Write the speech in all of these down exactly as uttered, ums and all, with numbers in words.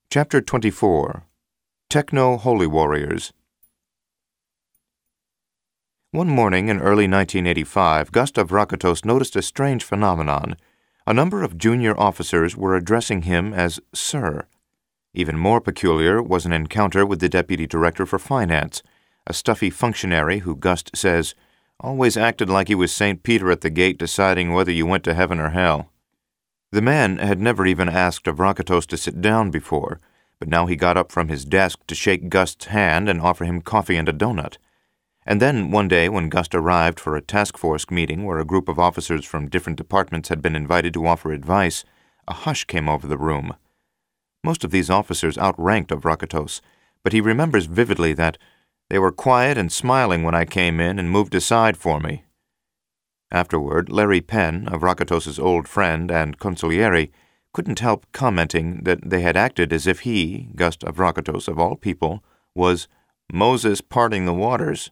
Chapter twenty-four. Techno-Holy Warriors. One morning in early nineteen eighty-five, Gustav Rakatos noticed a strange phenomenon. A number of junior officers were addressing him as Sir. Even more peculiar was an encounter with the Deputy Director for Finance, a stuffy functionary who, Gust says, always acted like he was Saint Peter at the gate deciding whether you went to heaven or hell. The man had never even asked of Rakatos to sit down before, but now he got up from his desk to shake Gust's hand and offer him coffee and a donut. And then, one day, when Gust arrived for a task force meeting where a group of officers from different departments had been invited to offer advice, a hush came over the room. Most of these officers outranked of Rakatos, but he remembers vividly that they were quiet and smiling when I came in and moved aside for me. Afterward, Larry Penn, of Rakatos's old friend and consigliere, couldn't help commenting that they had acted as if he, Gust of Rakatos of all people, was Moses parting the waters.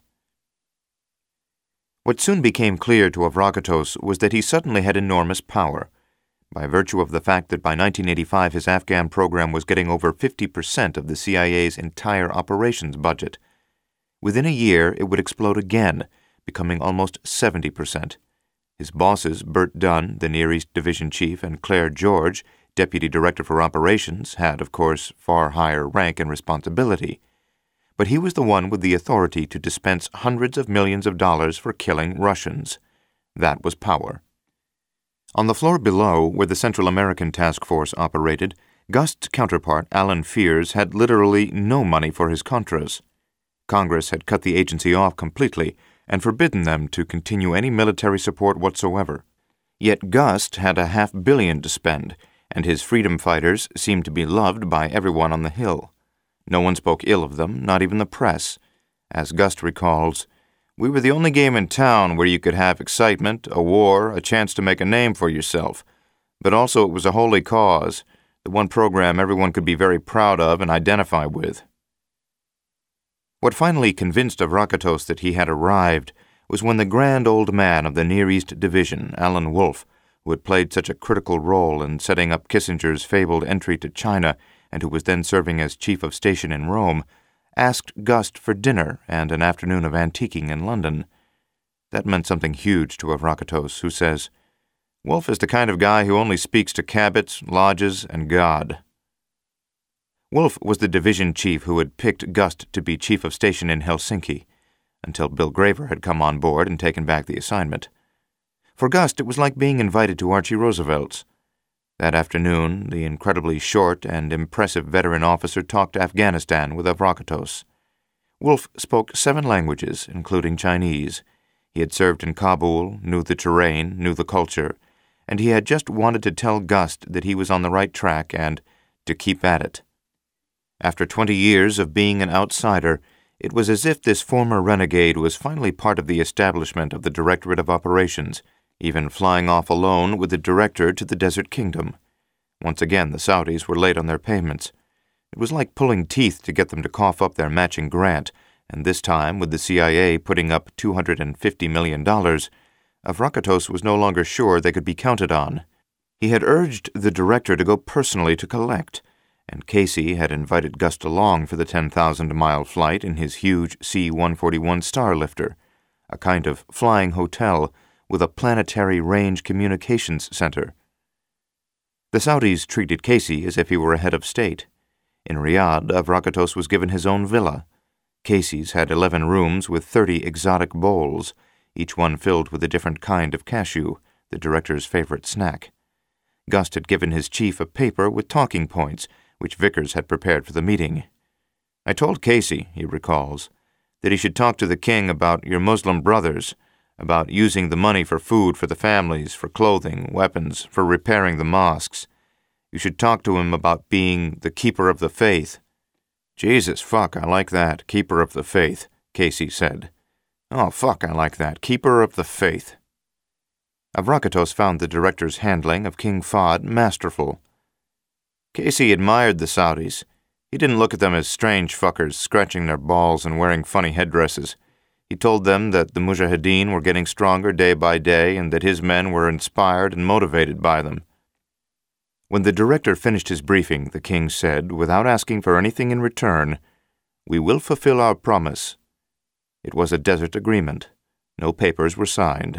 What soon became clear to Avrakatos was that he suddenly had enormous power, by virtue of the fact that by nineteen eighty-five his Afghan program was getting over fifty percent of the C I A's entire operations budget. Within a year it would explode again, becoming almost seventy percent. His bosses, Bert Dunn, the Near East Division Chief, and Claire George, Deputy Director for Operations, had, of course, far higher rank and responsibility. But he was the one with the authority to dispense hundreds of millions of dollars for killing Russians. That was power. On the floor below, where the Central American Task Force operated, Gust's counterpart, Alan Fears, had literally no money for his Contras. Congress had cut the agency off completely and forbidden them to continue any military support whatsoever. Yet Gust had a half billion to spend, and his freedom fighters seemed to be loved by everyone on the Hill. No one spoke ill of them, not even the press. As Gust recalls, "We were the only game in town where you could have excitement, a war, a chance to make a name for yourself. But also it was a holy cause, the one program everyone could be very proud of and identify with." What finally convinced Avrakatos that he had arrived was when the grand old man of the Near East Division, Alan Wolf, who had played such a critical role in setting up Kissinger's fabled entry to China and who was then serving as chief of station in Rome, asked Gust for dinner and an afternoon of antiquing in London. That meant something huge to Avrakatos, who says, "Wolf is the kind of guy who only speaks to Cabots, lodges, and God." Wolf was the division chief who had picked Gust to be chief of station in Helsinki, until Bill Graver had come on board and taken back the assignment. For Gust, it was like being invited to Archie Roosevelt's. That afternoon, the incredibly short and impressive veteran officer talked Afghanistan with Avrakatos. Wolf spoke seven languages, including Chinese. He had served in Kabul, knew the terrain, knew the culture, and he had just wanted to tell Gust that he was on the right track and to keep at it. After twenty years of being an outsider, it was as if this former renegade was finally part of the establishment of the Directorate of Operations, even flying off alone with the director to the Desert Kingdom. Once again, the Saudis were late on their payments. It was like pulling teeth to get them to cough up their matching grant, and this time, with the C I A putting up two hundred fifty million dollars, Avrakatos was no longer sure they could be counted on. He had urged the director to go personally to collect, and Casey had invited Gust along for the ten thousand mile flight in his huge C one forty-one Starlifter, a kind of flying hotel with a planetary range communications center. The Saudis treated Casey as if he were a head of state. In Riyadh, Avrakatos was given his own villa. Casey's had eleven rooms with thirty exotic bowls, each one filled with a different kind of cashew, the director's favorite snack. Gust had given his chief a paper with talking points, which Vickers had prepared for the meeting. "I told Casey," he recalls, "that he should talk to the king about your Muslim brothers, about using the money for food for the families, for clothing, weapons, for repairing the mosques. You should talk to him about being the keeper of the faith." "Jesus, fuck, I like that, keeper of the faith," Casey said. "Oh, fuck, I like that, keeper of the faith." Avrakatos found the director's handling of King Fahd masterful. Casey admired the Saudis. He didn't look at them as strange fuckers scratching their balls and wearing funny headdresses. He told them that the Mujahideen were getting stronger day by day and that his men were inspired and motivated by them. When the director finished his briefing, the king said, without asking for anything in return, "We will fulfill our promise." It was a desert agreement. No papers were signed.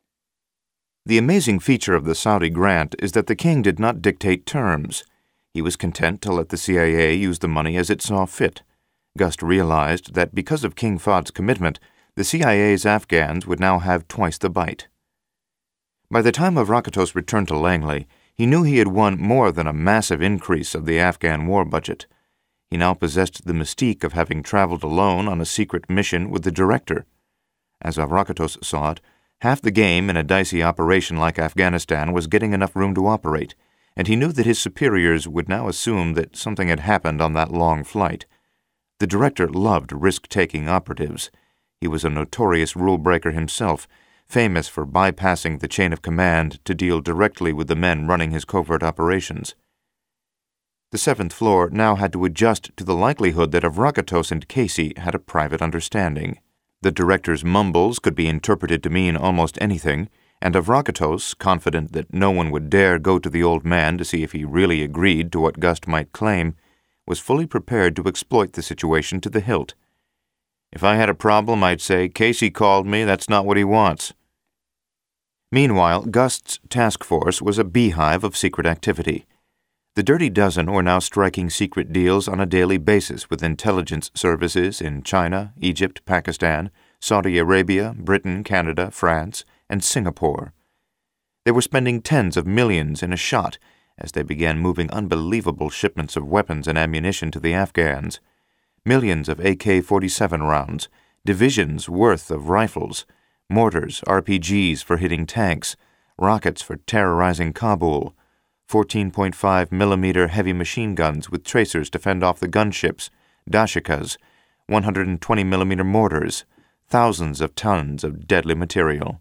The amazing feature of the Saudi grant is that the king did not dictate terms. He was content to let the C I A use the money as it saw fit. Gust realized that because of King Fahd's commitment, the C I A's Afghans would now have twice the bite. By the time of Rakatos' return to Langley, he knew he had won more than a massive increase of the Afghan war budget. He now possessed the mystique of having traveled alone on a secret mission with the director. As Rakatos saw it, half the game in a dicey operation like Afghanistan was getting enough room to operate, and he knew that his superiors would now assume that something had happened on that long flight. The director loved risk-taking operatives. He was a notorious rule-breaker himself, famous for bypassing the chain of command to deal directly with the men running his covert operations. The seventh floor now had to adjust to the likelihood that Rakatos and Casey had a private understanding. The director's mumbles could be interpreted to mean almost anything, and Rakatos, confident that no one would dare go to the old man to see if he really agreed to what Gust might claim, was fully prepared to exploit the situation to the hilt. "If I had a problem, I'd say, 'Casey called me, that's not what he wants.'" Meanwhile, Gust's task force was a beehive of secret activity. The Dirty Dozen were now striking secret deals on a daily basis with intelligence services in China, Egypt, Pakistan, Saudi Arabia, Britain, Canada, France, and Singapore. They were spending tens of millions in a shot as they began moving unbelievable shipments of weapons and ammunition to the Afghans. Millions of A K forty-seven rounds, divisions worth of rifles, mortars, R P Gs for hitting tanks, rockets for terrorizing Kabul, fourteen point five millimeter heavy machine guns with tracers to fend off the gunships, dashikas, one hundred twenty millimeter mortars, thousands of tons of deadly material.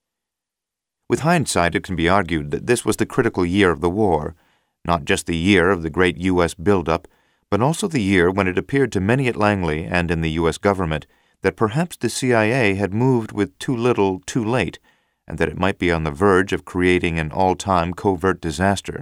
With hindsight, it can be argued that this was the critical year of the war, not just the year of the great U S buildup, but also the year when it appeared to many at Langley and in the U S government that perhaps the C I A had moved with too little too late, and that it might be on the verge of creating an all-time covert disaster.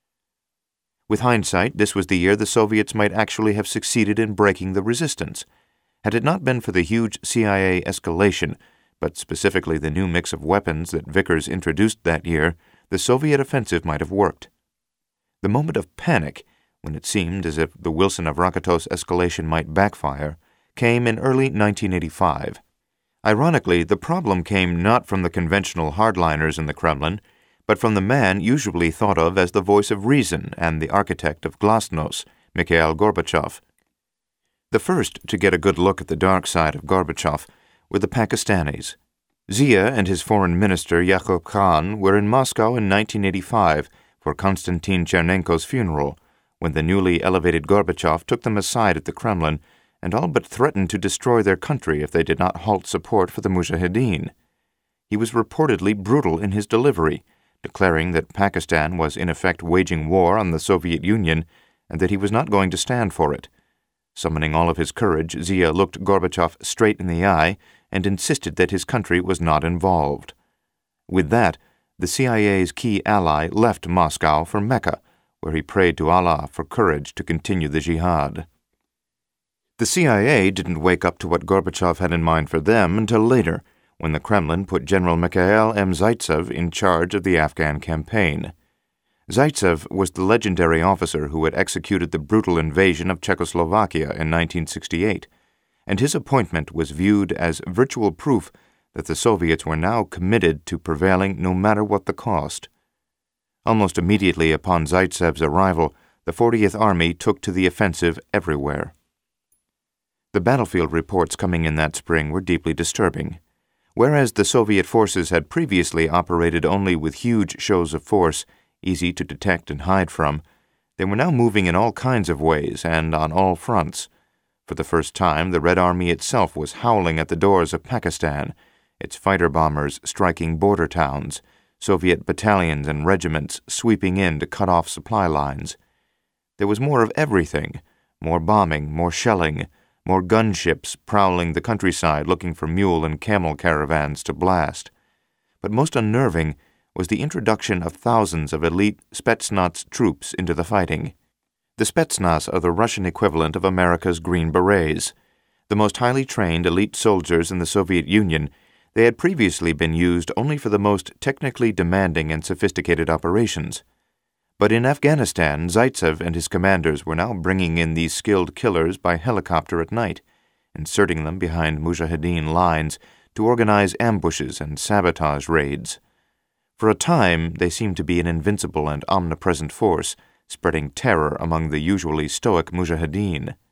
With hindsight, this was the year the Soviets might actually have succeeded in breaking the resistance. Had it not been for the huge C I A escalation, but specifically the new mix of weapons that Vickers introduced that year, the Soviet offensive might have worked. The moment of panic, when it seemed as if the Wilson-Rakatos escalation might backfire, came in early nineteen eighty-five. Ironically, the problem came not from the conventional hardliners in the Kremlin, but from the man usually thought of as the voice of reason and the architect of Glasnost, Mikhail Gorbachev. The first to get a good look at the dark side of Gorbachev were the Pakistanis. Zia and his foreign minister Yaqub Khan were in Moscow in nineteen eighty-five for Konstantin Chernenko's funeral, when the newly elevated Gorbachev took them aside at the Kremlin and all but threatened to destroy their country if they did not halt support for the Mujahideen. He was reportedly brutal in his delivery, declaring that Pakistan was in effect waging war on the Soviet Union and that he was not going to stand for it. Summoning all of his courage, Zia looked Gorbachev straight in the eye and insisted that his country was not involved. With that, the C I A's key ally left Moscow for Mecca, where he prayed to Allah for courage to continue the jihad. The C I A didn't wake up to what Gorbachev had in mind for them until later, when the Kremlin put General Mikhail M. Zaitsev in charge of the Afghan campaign. Zaitsev was the legendary officer who had executed the brutal invasion of Czechoslovakia in nineteen sixty-eight, and his appointment was viewed as virtual proof that the Soviets were now committed to prevailing no matter what the cost. Almost immediately upon Zaitsev's arrival, the fortieth Army took to the offensive everywhere. The battlefield reports coming in that spring were deeply disturbing. Whereas the Soviet forces had previously operated only with huge shows of force, easy to detect and hide from, they were now moving in all kinds of ways and on all fronts. For the first time, the Red Army itself was howling at the doors of Pakistan, its fighter bombers striking border towns, Soviet battalions and regiments sweeping in to cut off supply lines. There was more of everything, more bombing, more shelling, more gunships prowling the countryside looking for mule and camel caravans to blast. But most unnerving was the introduction of thousands of elite Spetsnaz troops into the fighting. The Spetsnaz are the Russian equivalent of America's Green Berets. The most highly trained elite soldiers in the Soviet Union, they had previously been used only for the most technically demanding and sophisticated operations. But in Afghanistan, Zaitsev and his commanders were now bringing in these skilled killers by helicopter at night, inserting them behind Mujahideen lines to organize ambushes and sabotage raids. For a time, they seemed to be an invincible and omnipresent force, spreading terror among the usually stoic Mujahideen.